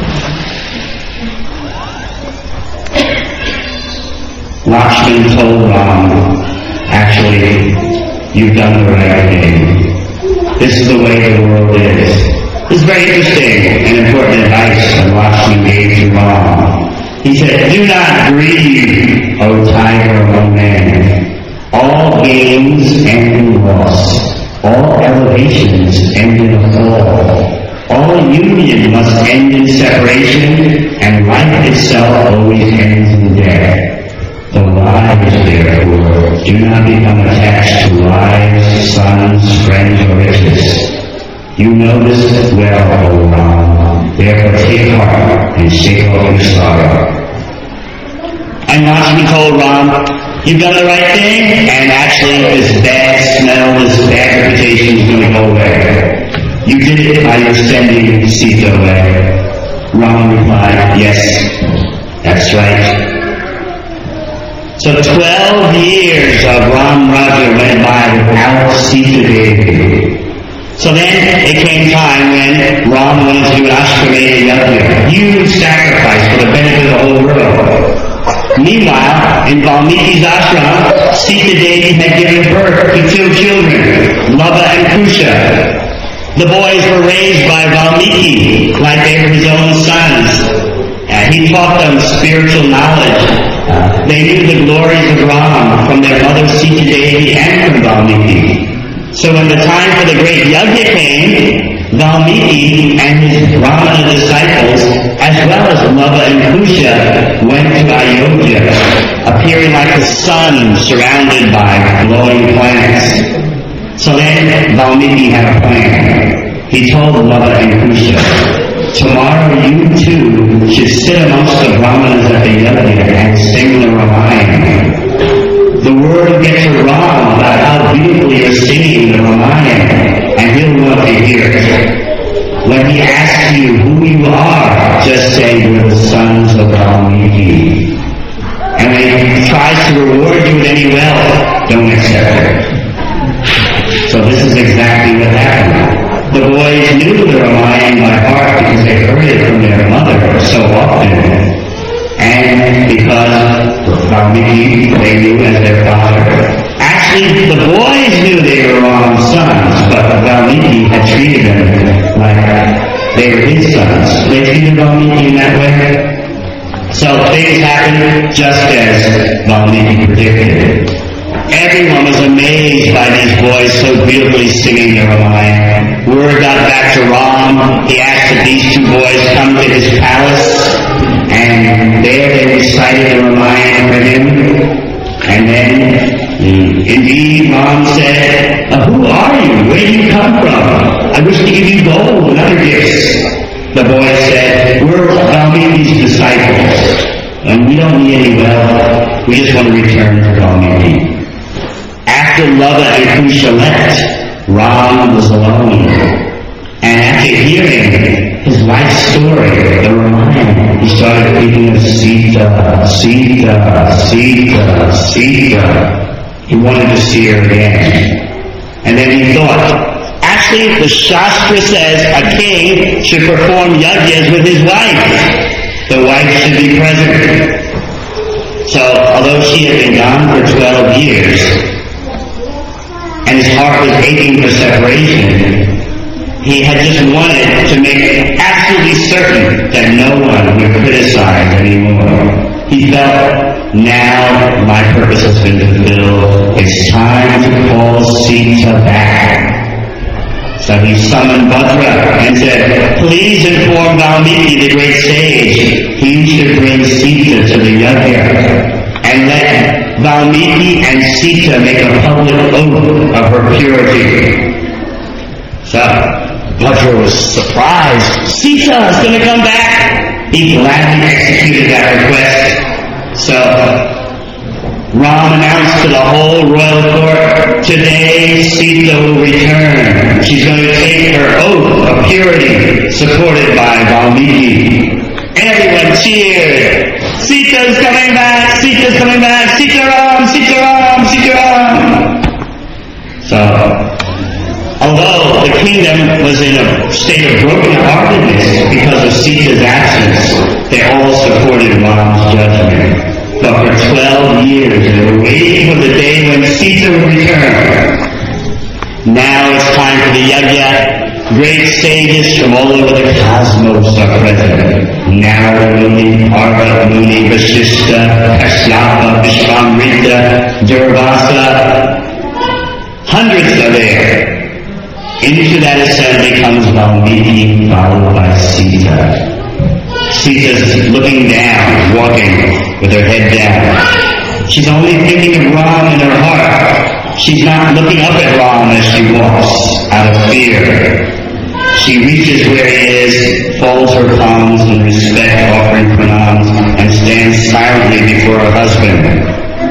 Lakshman told Ram, actually, you've done the right thing. This is the way the world is. This is very interesting and important advice that Lakshman gave to Ram. He said, do not grieve, O tiger among men. All gains end in loss. All elevations end in a fall. All union must end in separation, and life itself always ends in death. The lives, therefore, do not become attached to wives, sons, friends, or riches. You know this well, O Ram. Therefore take heart and shake off your sorrow. And Lakshman told Ram, you've done the right thing, and actually this bad smell, this bad reputation is going to go away. You did it by your sending Sita away. Ram replied, yes, that's right. So twelve years of Ram Raja went by without Sita Devi. So then it came time when Ram wanted to do an Ashwamedha Yajna, huge sacrifice for the benefit of the whole world. Meanwhile, in Valmiki's ashram, Sita Devi had given birth to two children, Lava and Kusha. The boys were raised by Valmiki like they were his own sons. And he taught them spiritual knowledge. They knew the glories of Ram from their mother Sita Devi and from Valmiki. So when the time for the great yajna came, Valmiki and his Brahmana disciples, as well as Lava and Kusha, went to Ayodhya, appearing like the sun surrounded by glowing plants. So then Valmiki had a plan. He told Lava and Kusha, tomorrow you two should sit amongst the Brahmanas at the yajna and sing the Ramayana. The word will get to Ram about how beautifully you're singing the Ramayana, and he'll want to hear it. When he asks you who you are, just say you're the sons of Valmiki. And when he tries to reward you with any wealth, don't accept it. So this is exactly what happened. The boys knew the Ramayana by heart because they heard it from their mother so often. And because Valmiki, they knew as their father. Actually, the boys knew they were Ram's sons, but Valmiki had treated them like they were his sons. They treated Valmiki in that way. So things happened just as Valmiki predicted. Everyone was amazed by these boys so beautifully singing the Ramayana. Word got back to Ram. He asked that these two boys come to his palace, and there they recited the Ramayana for him. And then, indeed, Ram said, uh, who are you? Where do you come from? I wish to give you gold and other gifts. The boys said, we're Valmiki's disciples, and we don't need any wealth. We just want to return to Valmiki. After Lava and Kusha left, Ram was alone. And after hearing his life's story, the Ramayana, he started thinking of Sita, Sita, Sita, Sita. He wanted to see her again. And then he thought, actually the Shastra says a king should perform yajnas with his wife. The wife should be present. So although she had been gone for twelve years, and his heart was aching for separation, He had just wanted to make absolutely certain that no one would criticize anymore. He felt, now my purpose has been fulfilled. It's time to call Sita back. So he summoned Bhadra and said, please inform Valmiki, the great sage, he should bring Sita to the yajna, and let Valmiki and Sita make a public oath of her purity. So Bhadra was surprised. Sita is going to come back. He gladly executed that request. So Ram announced to the whole royal court, today Sita will return. She's going to take her oath of purity, supported by Valmiki. Everyone cheered. Sita's coming back, Sita's coming back, Sita Ram, Sita Ram, Sita Ram. So, although the kingdom was in a state of broken-heartedness because of Sita's absence, they all supported Ram's judgment. But for twelve years, they were waiting for the day when Sita would return. Now it's time for the yajna. Great sages from all over the cosmos are present. Narada Muni, Parvata Muni, Vasishtha, Kashyapa, Vishvamrita, Durvasa. Hundreds are there. Into that assembly comes Valmiki, followed by Sita. Sita's looking down, walking with her head down. She's only thinking of Ram in her heart. She's not looking up at Ram as she walks, out of fear. She reaches where he is, folds her palms in respect, offering pranams, and stands silently before her husband.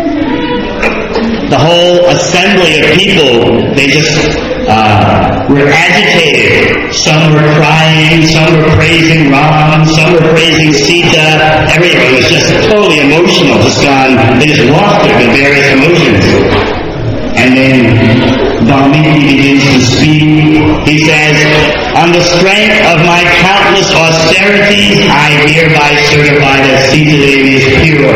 The whole assembly of people, they just uh, were agitated. Some were crying, some were praising Ram, some were praising Sita. Everyone was just totally emotional, just gone, they just lost it with various emotions. And then Valmiki begins to speak. He says, on the strength of my countless austerities, I hereby certify that Sita Devi is pure.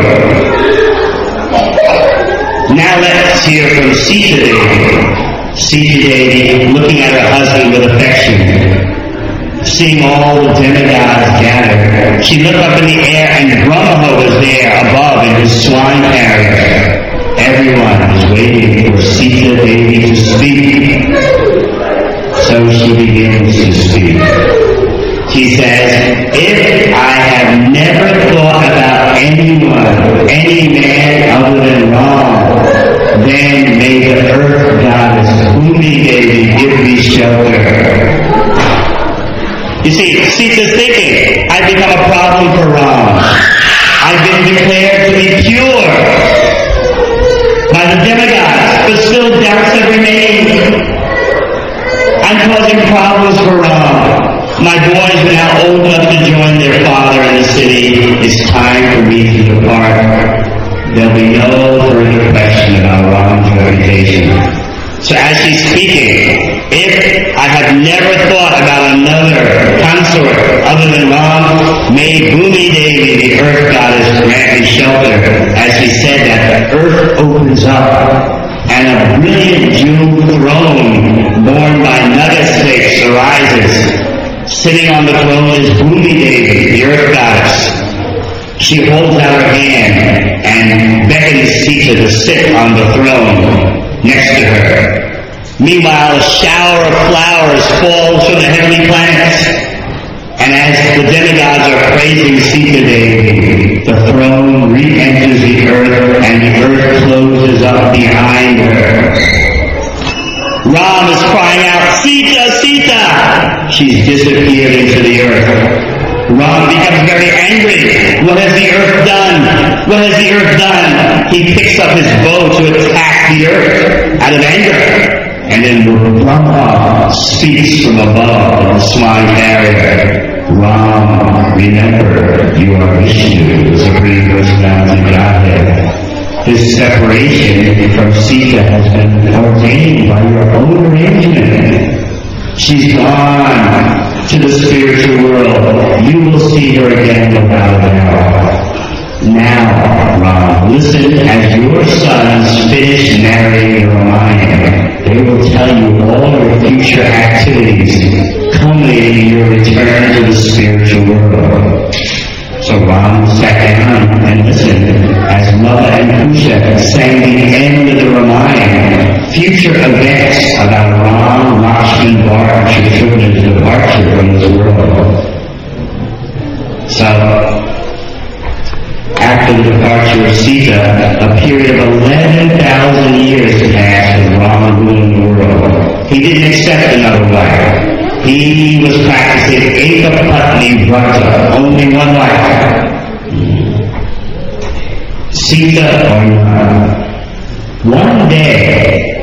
Now let's hear from Sita Devi. Sita Devi, looking at her husband with affection, seeing all the demigods gathered, she looked up in the air and Brahma was there above in his swine carriage. Everyone was waiting for Sita Devi to speak. So she begins to speak. She says, if I have never thought about anyone, any man other than Ram, then may the earth goddess Bhumi Devi give me shelter. You see, Sita's thinking, I've become a problem for Ram. I've been declared to be pure by the demigods, but still doubts have remained. I'm causing problems for Ram. My boys are now old enough to join their father in the city. It's time for me to depart. There'll be no further question about Ram's reputation. So as she's speaking, if I have never thought about another consort other than Ram, may Bhumi Devi, the earth goddess, grant me shelter. As she said that, the earth opens up, and a brilliant jeweled throne borne by Nagasakes arises. Sitting on the throne is Bhumi Devi, the earth goddess. She holds out her hand and beckons Sita to sit on the throne next to her. Meanwhile, a shower of flowers falls from the heavenly planets. And as the demigods are praising Sita Devi, the throne re-enters the earth and the earth closes up behind her. Ram is crying out, Sita, Sita! She's disappeared into the earth. Ram becomes very angry. What has the earth done? What has the earth done? He picks up his bow to attack the earth out of anger. And then Brahma speaks from above in the swine carrier. Ram, remember, you are Vishnu, the Supreme Personality of Godhead. This separation from Sita has been ordained by your own arrangement. She's gone to the spiritual world. You will see her again without a doubt. Now, Ram, listen as your sons finish narrating the Ramayana. They will tell you all your future activities culminating in your return to the spiritual world. So Ram sat down and listened as Lava and Kusha sang the end of the Ramayana, future events about Ram, Lakshman, Bharat, and Shatrughn's departure from this world. So, after the departure of Sita, a period of eleven thousand years passed as Rama ruled the world. He didn't accept another wife. He was practicing Ekapatni Vrata, only one wife. Sita or not. One day,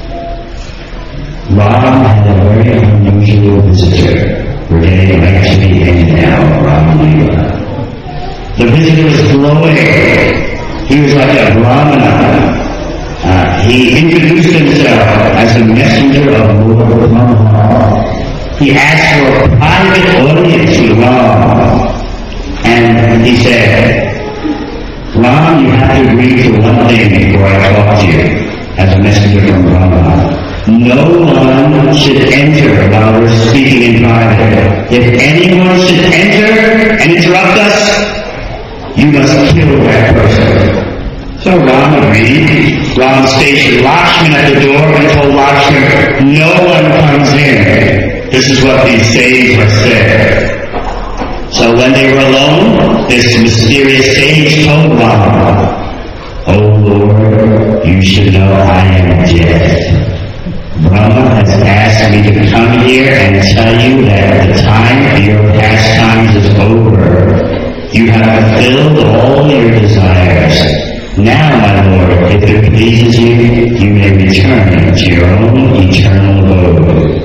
Ram had a very unusual visitor. We're getting right to the end now, Ram Leela. The visitor was glowing. He was like a Brahmana. Uh, he introduced himself as a messenger of Lord Brahma. He asked for a private audience with Ram. And he said, Ram, you have to agree to one thing before I talk to you as a messenger from Brahma. No one should enter while we're speaking in private. If anyone should enter and interrupt us, you must kill that person. So Ram agreed. Ram stationed Lakshman at the door and told Lakshman, no one comes in. This is what these sayings were said. So when they were alone, this mysterious sage told Ram, O Lord, you should know I am dead. Brahma has asked me to come here and tell you that the time of your pastimes is over. You have fulfilled all your desires. Now, my Lord, if it pleases you, you may return to your own eternal abode.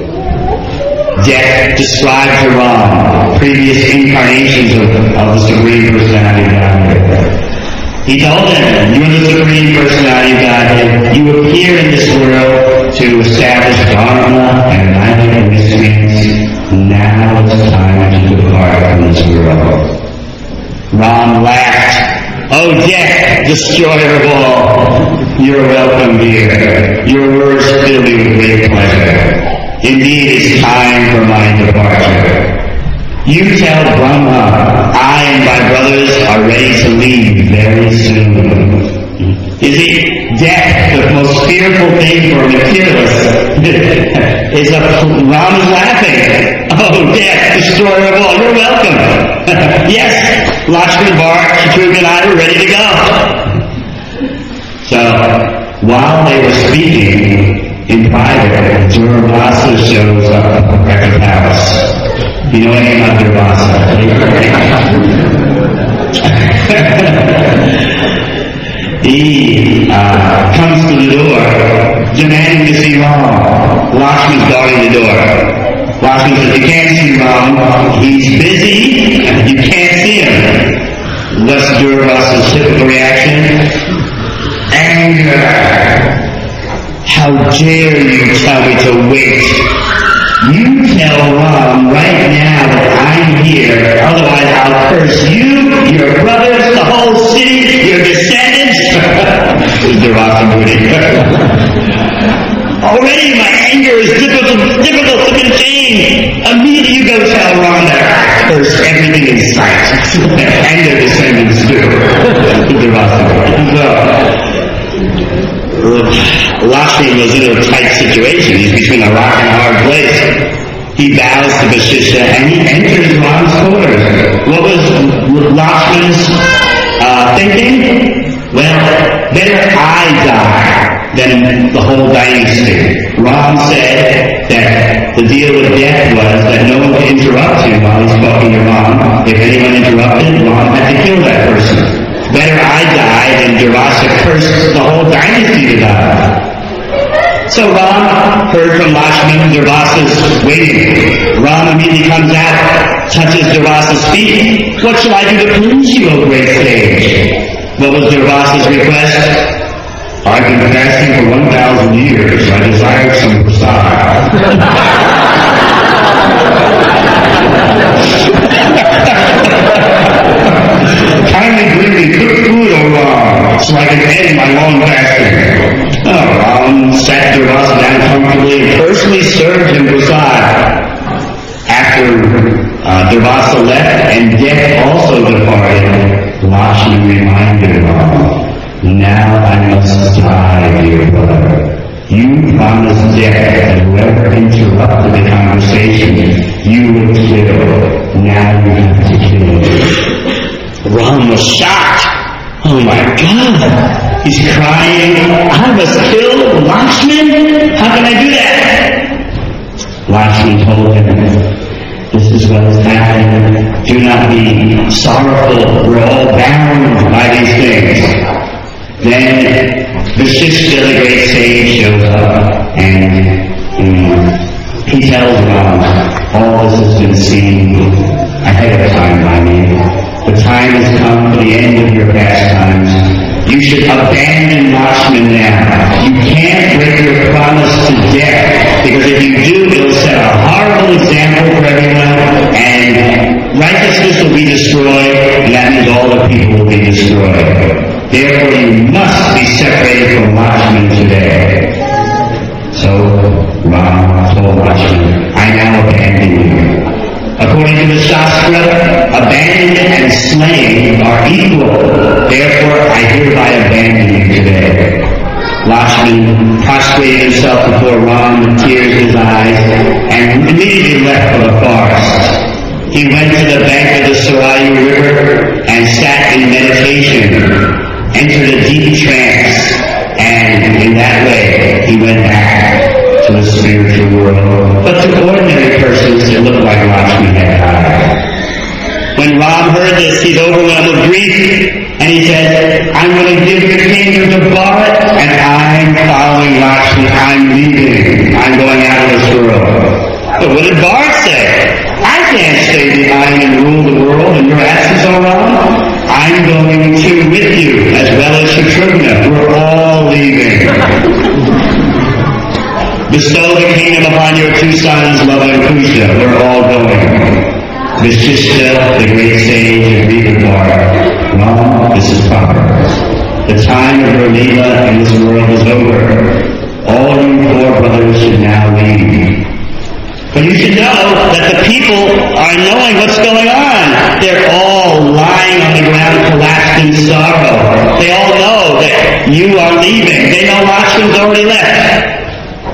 Death described to Ram previous incarnations of, of the Supreme Personality of Godhead. He told them, you are the Supreme Personality of Godhead. You appear in this world to establish Dharma and annihilate mysteries. Now it's time to depart from this world. Ram laughed. Oh, death, destroyer of all, you're welcome here. Your words fill me with great pleasure. Indeed, it's time for my departure. You tell Brahma, I and my brothers are ready to leave very soon. You see, death, the most fearful thing for a materialist, is a Ram is laughing. Oh, death, destroyer of all, you're welcome. Yes, Lakshman, Bharat, Shatrugna and I were ready to go. So, while they were speaking in private, Durvasa shows up at the palace. You know anything about Durvasa? He uh, comes to the door, demanding to see Ram. Lakshman's guarding the door. Lakshman says, you can't see Ram. He's busy. You can't see him. What's Durvasa's typical reaction? Anger. How dare you tell me to wait? You tell Ram right now that I'm here, otherwise I'll curse you, your brothers, the whole city, your descendants. Durvasa moving. Already my anger is difficult, difficult to contain. Immediately you go tell Ram that I curse everything in sight. And their descendants too. Durvasa. Lakshman was in a tight situation. He's between a rock and a hard place. He bows to Vasishtha and he enters Ram's quarters. What was Lakshman's uh, thinking? Well, better I die than the whole dynasty. Ram said that the deal with death was that no one could interrupt him while he's talking to Ram. If anyone interrupted, Ram had to kill that person. Better I die than Durvasa cursed the whole dynasty to die. So Ram heard from Lakshman, Durvasa's waiting. Ram immediately comes out, touches Durvasa's feet. What shall I do to please you, O great sage? What was Durvasa's request? I've been fasting for one thousand years. I desire some prasad. Kindly bring me cooked food, O Ram, so I can end my long fasting. Oh, Ram sat Durvasa down comfortably and personally served him prasad. after uh, Durvasa left and death also departed, Lakshman reminded Rama, now I must die, dear brother. You promised death, and whoever interrupted the conversation, you would kill. Now you have to kill. Ram was shocked. Oh my God! He's crying. I must kill Lakshman? How can I do that? Lakshman told him, this is what has happened. Do not be sorrowful. We're all bound by these things. Then Vasishtha, the great sage, shows up and um, he tells Ram, all this has been seen ahead of time by me. The time has come for the end of your pastimes. You should abandon Lakshman now. You can't break your promise to death, because if you do, it will set a horrible example for everyone, and righteousness will be destroyed, and that means all the people will be destroyed. Therefore, you must be separated from Lakshman today. So, Ram told Lakshman, I now abandon you. According to the Shastra, abandonment and slaying are equal. Therefore, I hereby abandon you today. Lakshman prostrated himself before Ram with tears in his eyes and immediately left for the forest. He went to the bank of the Sarayu River and sat in meditation, entered a deep trance, and in that way he went back to the spiritual world. But to ordinary persons, it looked like Lakshman had died. When Ram heard this, he's overwhelmed with grief, and he said, I'm going to give the kingdom to Bharat, and I'm following Lakshman. I'm leaving. I'm going out of this world. But what did Bharat say? I can't stay behind and rule the world in your absence, O Ram. I'm going to with you, as well as Shatrughna. We're all leaving. Bestow the kingdom upon your two sons, Lava and Kusha. We're all going. Vasishtha, the great sage, agreed with Bharat. Ram, this is proper. The time of your Leela in this world is over. All you four brothers should now leave. But you should know that the people are knowing what's going on. They're all lying on the ground, collapsed in sorrow. They all know that you are leaving. They know Lakshman's already left.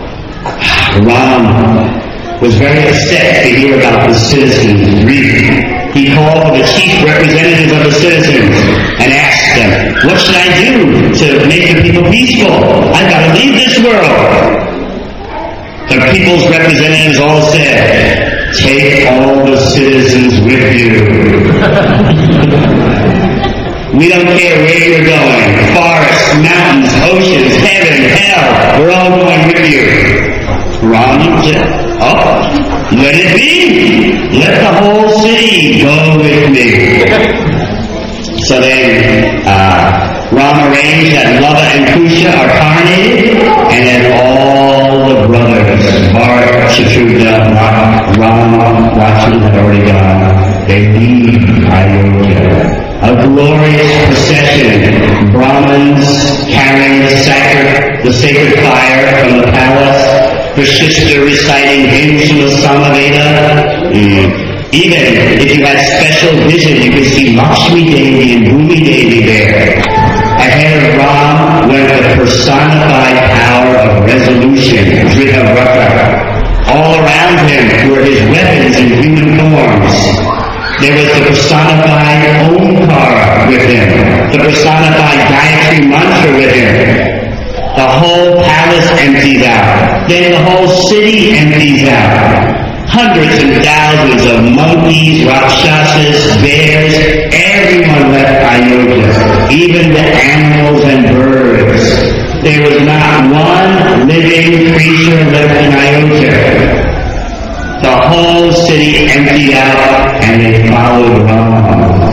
Ram was very upset to hear about the citizens' grief. He called for the chief representatives of the citizens and asked them, what should I do to make the people peaceful? I've got to leave this world. The people's representatives all said, take all the citizens with you. We don't care where you're going. Forests, mountains, oceans, heaven, hell, we're all going with you. Ram said, oh, let it be. Let the whole city go with me. So then, uh, Ram arranged that Lava and Kusha are carnated, and then all the brothers, Bharat, Shatrughna, Ram, Lakshman had already gone. They leave Ayodhya. A glorious procession, Brahmins carrying the sacred, the sacred fire from the palace, Vasishtha reciting hymns from the Samaveda. Mm. Even if you had special vision, you could see Lakshmi Devi and Bhumi Devi there. Ahead of Ram went the personified power of resolution, Dhritarashtra. All around him were his weapons in human forms. There was the personified Omkara with him, the personified Gayatri Mantra with him. The whole palace empties out. Then the whole city empties out. Hundreds and thousands of monkeys, rakshasas, bears, everyone left Ayodhya, even the animals and birds. There was not one living creature left in Ayodhya. The whole city emptied out, and they followed Ram.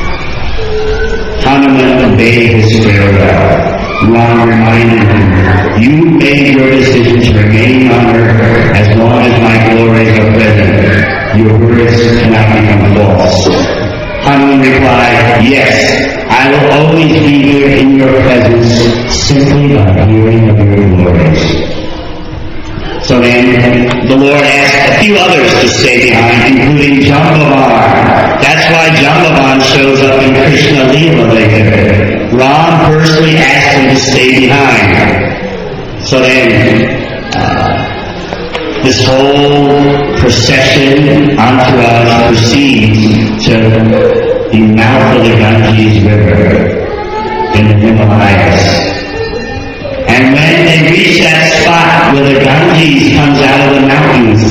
Hanuman obeyed his farewell. Ram reminded him, you made your decision to remain on earth as long as my glories are present. Your words cannot become false. Hanuman replied, yes, I will always be here in your presence simply by hearing of your glories. So then, the Lord asked a few others to stay behind, including Jambavan. That's why Jambavan shows up in Krishna Leela later. Ram personally asked him to stay behind. So then, uh, this whole procession entourage proceeds to the mouth of the Ganges River in the Himalayas. And when they reach that spot where the Ganges comes out of the mountains,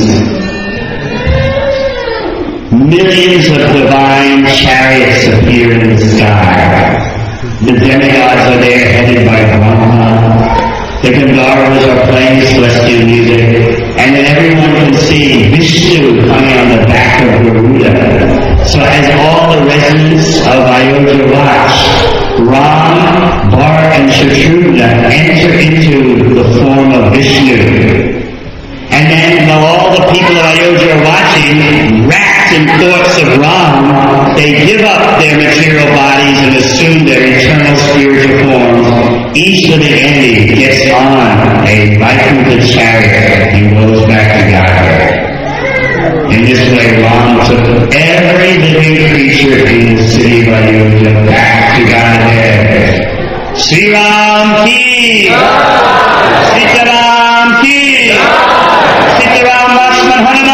millions of divine chariots appear in the sky. The demigods are there headed by Brahma. The Gandharvas are playing celestial music. And then everyone can see Vishnu coming on the back of Garuda. So as all the residents of Ayodhya watch, Ram, Bharat, and Shatrughna enter into the form of Vishnu. And then while all the people of Ayodhya are watching, wrapped in thoughts of Ram, they give up their material bodies and assume their eternal spiritual forms. Each living entity gets on a Vaikuntha chariot and goes back to Godhead. In this way, Ram took every living creature in the city of Ayodhya back to Godhead. Sri Ram ki! Sita Ram ki! Sita Ram Lakshman Hanuman